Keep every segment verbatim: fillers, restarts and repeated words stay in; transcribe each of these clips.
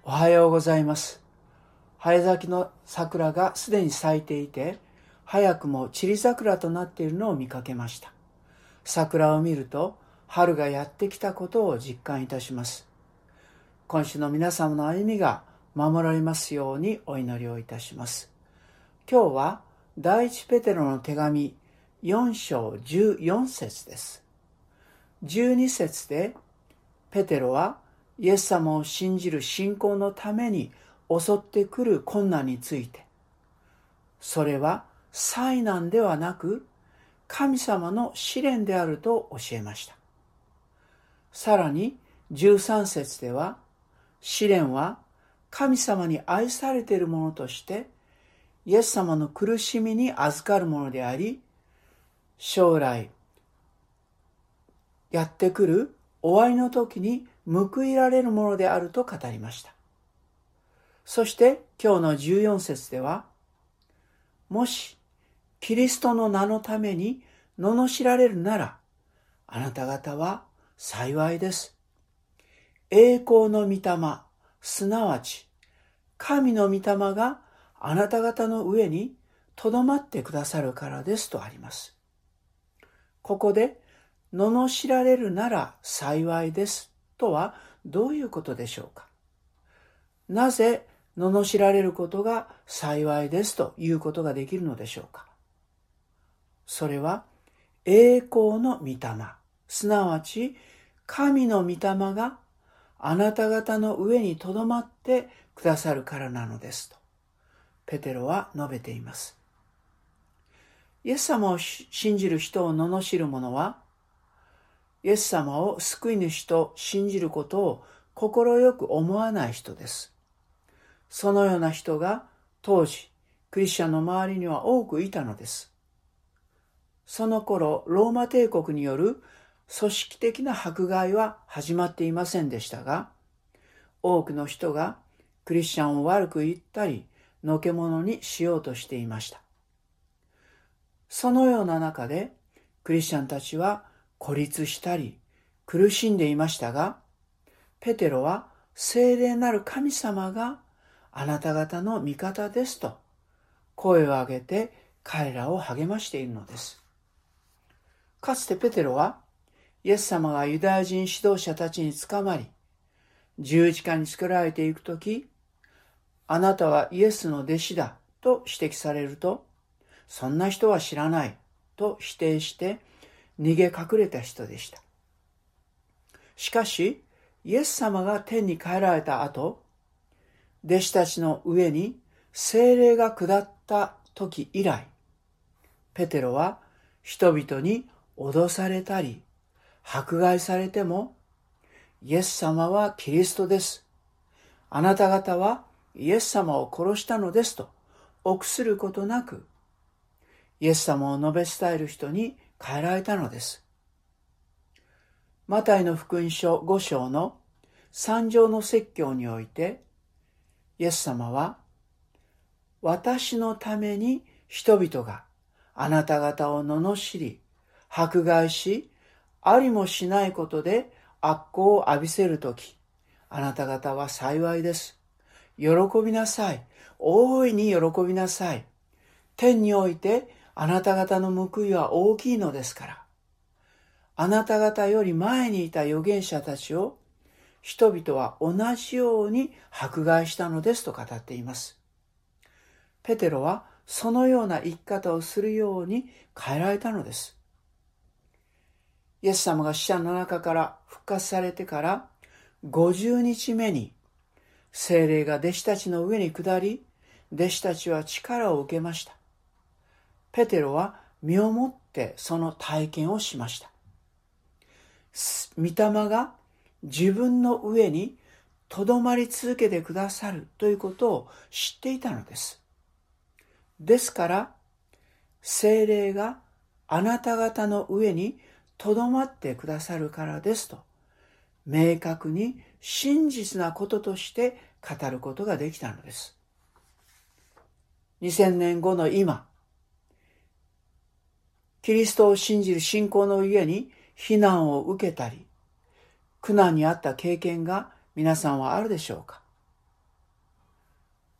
おはようございます。早咲きの桜がすでに咲いていて、早くも散り桜となっているのを見かけました。桜を見ると、春がやってきたことを実感いたします。今週の皆様の歩みが守られますようにお祈りをいたします。今日は第一ペテロの手紙よん章じゅうよん節です。じゅうに節で、ペテロはイエス様を信じる信仰のために襲ってくる困難について、それは災難ではなく神様の試練であると教えました。さらにじゅうさん節では、試練は神様に愛されているものとしてイエス様の苦しみに預かるものであり、将来やってくる終わりの時に報いられるものであると語りました。そして今日のじゅうよん節では、もしキリストの名のために罵られるなら、あなた方は幸いです。栄光の御霊、すなわち神の御霊があなた方の上にとどまってくださるからですとあります。ここで罵られるなら幸いですとはどういうことでしょうか。なぜ罵られることが幸いですということができるのでしょうか。それは栄光の御霊、すなわち神の御霊があなた方の上にとどまってくださるからなのですとペテロは述べています。イエス様を信じる人を罵る者は、イエス様を救い主と信じることを快く思わない人です。そのような人が当時クリスチャンの周りには多くいたのです。その頃ローマ帝国による組織的な迫害は始まっていませんでしたが、多くの人がクリスチャンを悪く言ったりのけ者にしようとしていました。そのような中でクリスチャンたちは孤立したり苦しんでいましたが、ペテロは聖霊なる神様があなた方の味方ですと声を上げて彼らを励ましているのです。かつてペテロはイエス様がユダヤ人指導者たちに捕まり十字架につけられていくとき、あなたはイエスの弟子だと指摘されると、そんな人は知らないと否定して逃げ隠れた人でした。しかしイエス様が天に帰られた後、弟子たちの上に聖霊が下った時以来、ペテロは人々に脅されたり迫害されても、イエス様はキリストです。あなた方はイエス様を殺したのですと臆することなく、イエス様を述べ伝える人に変えられたのです。マタイの福音書ご章の三条の説教において、イエス様は、私のために人々があなた方を罵り、迫害し、ありもしないことで悪行を浴びせるとき、あなた方は幸いです。喜びなさい。大いに喜びなさい。天においてあなた方の報いは大きいのですから。あなた方より前にいた預言者たちを人々は同じように迫害したのですと語っています。ペテロはそのような生き方をするように変えられたのです。イエス様が死者の中から復活されてからごじゅうにちめに聖霊が弟子たちの上に下り、弟子たちは力を受けました。ペテロは身をもってその体験をしました。御霊が自分の上にとどまり続けてくださるということを知っていたのです。ですから、聖霊があなた方の上にとどまってくださるからですと、明確に真実なこととして語ることができたのです。にせんねんごの今、キリストを信じる信仰のゆえに非難を受けたり、苦難にあった経験が皆さんはあるでしょうか。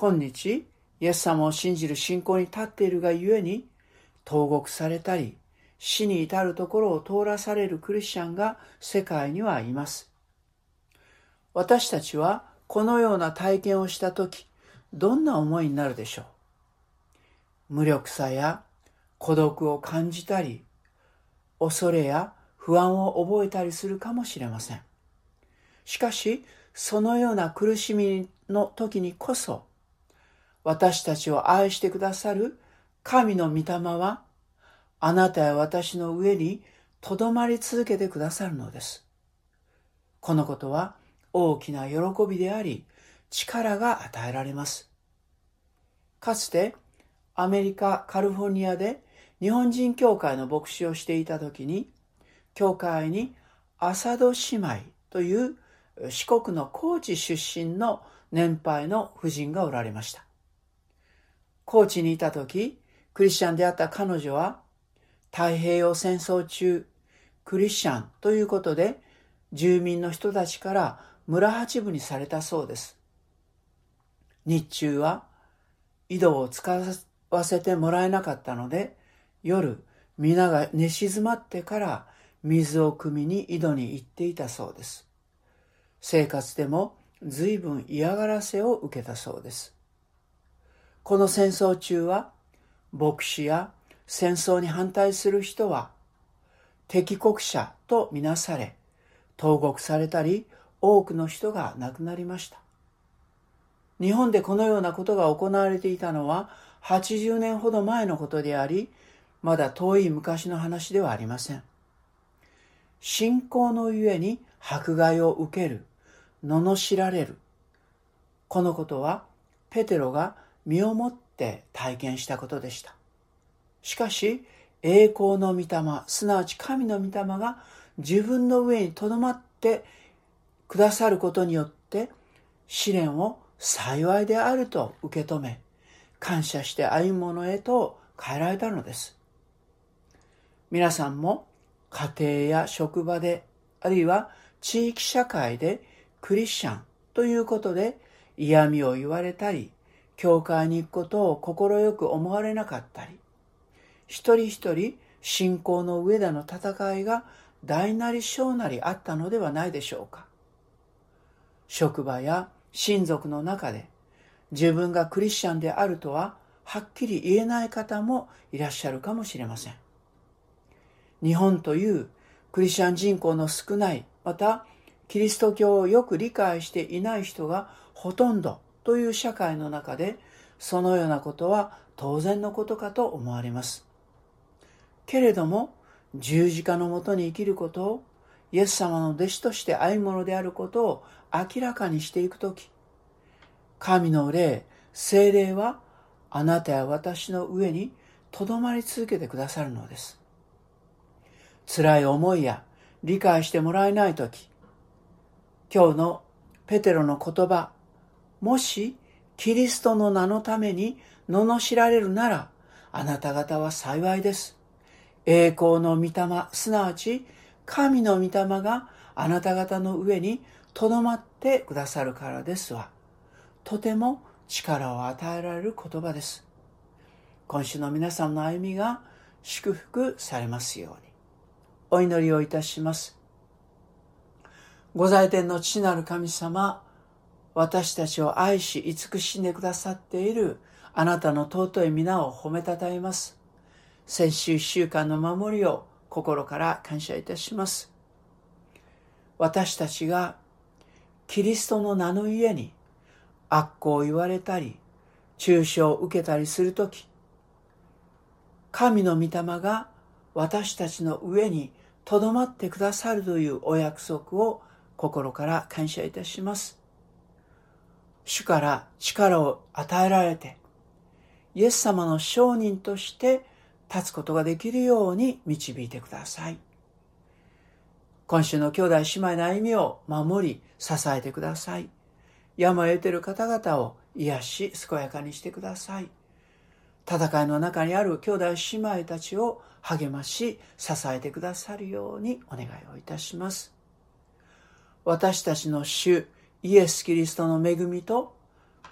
今日、イエス様を信じる信仰に立っているがゆえに、投獄されたり、死に至るところを通らされるクリスチャンが世界にはいます。私たちはこのような体験をしたとき、どんな思いになるでしょう。無力さや孤独を感じたり、恐れや不安を覚えたりするかもしれません。しかし、そのような苦しみの時にこそ、私たちを愛してくださる神の御霊は、あなたや私の上にとどまり続けてくださるのです。このことは大きな喜びであり、力が与えられます。かつてアメリカ・カリフォルニアで日本人教会の牧師をしていたときに、教会にアサド姉妹という四国の高知出身の年配の婦人がおられました。高知にいたとき、クリスチャンであった彼女は、太平洋戦争中、クリスチャンということで、住民の人たちから村八分にされたそうです。日中は井戸を使わせてもらえなかったので、夜皆が寝静まってから水を汲みに井戸に行っていたそうです。生活でも随分嫌がらせを受けたそうです。この戦争中は、牧師や戦争に反対する人は敵国者とみなされ、投獄されたり、多くの人が亡くなりました。日本でこのようなことが行われていたのははちじゅうねんほど前のことであり、まだ遠い昔の話ではありません。信仰のゆえに迫害を受ける、罵られる。このことはペテロが身をもって体験したことでした。しかし、栄光の御霊、すなわち神の御霊が自分の上にとどまってくださることによって、試練を幸いであると受け止め、感謝して歩むものへと変えられたのです。皆さんも家庭や職場で、あるいは地域社会でクリスチャンということで嫌味を言われたり、教会に行くことを快く思われなかったり、一人一人信仰の上での戦いが大なり小なりあったのではないでしょうか。職場や親族の中で自分がクリスチャンであるとははっきり言えない方もいらっしゃるかもしれません。日本というクリスチャン人口の少ない、またキリスト教をよく理解していない人がほとんどという社会の中で、そのようなことは当然のことかと思われます。けれども、十字架のもとに生きることを、イエス様の弟子として歩むものであることを明らかにしていくとき、神の霊、聖霊はあなたや私の上にとどまり続けてくださるのです。辛い思いや理解してもらえないとき、今日のペテロの言葉、もしキリストの名のために罵られるなら、あなた方は幸いです。栄光の御霊、すなわち神の御霊があなた方の上にとどまってくださるからですわ。とても力を与えられる言葉です。今週の皆さんの歩みが祝福されますように。お祈りをいたします。ご在天の父なる神様、私たちを愛し慈しんでくださっているあなたの尊い皆を褒めたたえます。先週一週間の守りを心から感謝いたします。私たちがキリストの名のゆえに悪行を言われたり、中傷を受けたりするとき、神の御霊が私たちの上にとどまってくださるというお約束を心から感謝いたします。主から力を与えられて、イエス様の証人として立つことができるように導いてください。今週の兄弟姉妹の歩みを守り支えてください。病を得ている方々を癒し健やかにしてください。戦いの中にある兄弟姉妹たちを励まし支えてくださるようにお願いをいたします。私たちの主イエス・キリストの恵みと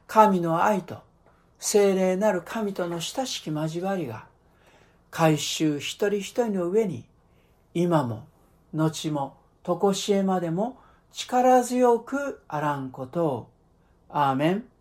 神の愛と聖霊なる神との親しき交わりが改宗一人一人の上に今も後も常しえまでも力強くあらんことを。アーメン。